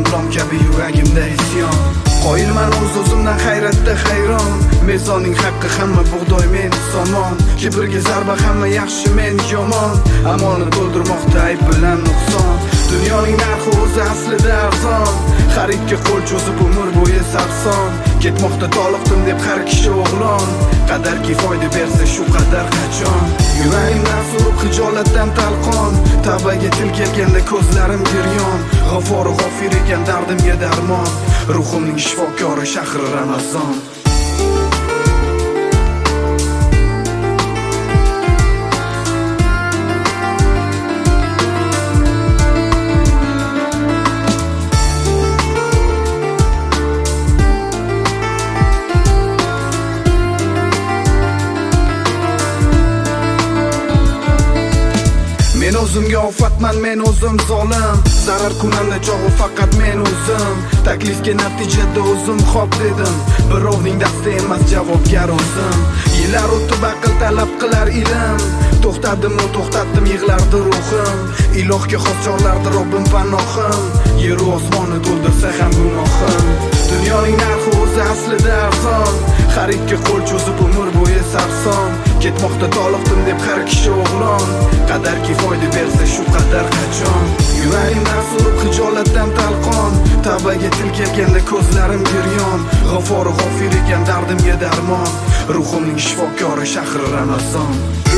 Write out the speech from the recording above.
Qildim rom kabi yuragimda isyon. Qoyilman o'z-o'zimdan hayratda hayron. Mezoning haqqi hamma bug'doy men somon. Kibrga zarba hamma yaxshi men yomon. Amoni to'ldirmoqda ayb bilan nuqson. Dunyoning narxi o'zi aslida arzon. Xaridga qo'l cho'zib umr bo'yi sarson. Ketmoqda toliqdim deb har kishi o'g'lon. Qadarki foyda bersa shu qadar qachon. Yuragimdan surib hijolatdan talqon. Tavbaga til kelganda ko'zlarim giryon. G'afori g'ofir ekan dardimga darmon. Ruhimning shifokori shahri Ramazon. Men o'zimga ofatman, men o'zim zolim. Zarar kunanda chog'i faqat men o'zim. Taklifga natijada o'zim xo'p dedim. Birovning dasti emas javobgar o'zim. Yillar o'tib aql talab qilar ilm. To'xtadim-u to'xtatdim yig'lardi ruhim. Ilohga xos chorlardi Robbim panohim. Yer u osmonni to'ldirsa ham gunohim. Dunyoning narxi o'zi aslida arzon. Xaridga qo'l cho'zib umr bo'yi sarson. Ketmoqda toliqdim deb har kishi o'g'lon. Qadarki foyda bersa shu qadar qachon. Yuragimdan surib hijolatdan talqon. Tavbaga til kelganda ko'zlarim giryon. G'afori g'ofir ekan dardimga darmon. Ruhimning shifokori shahri Ramazon.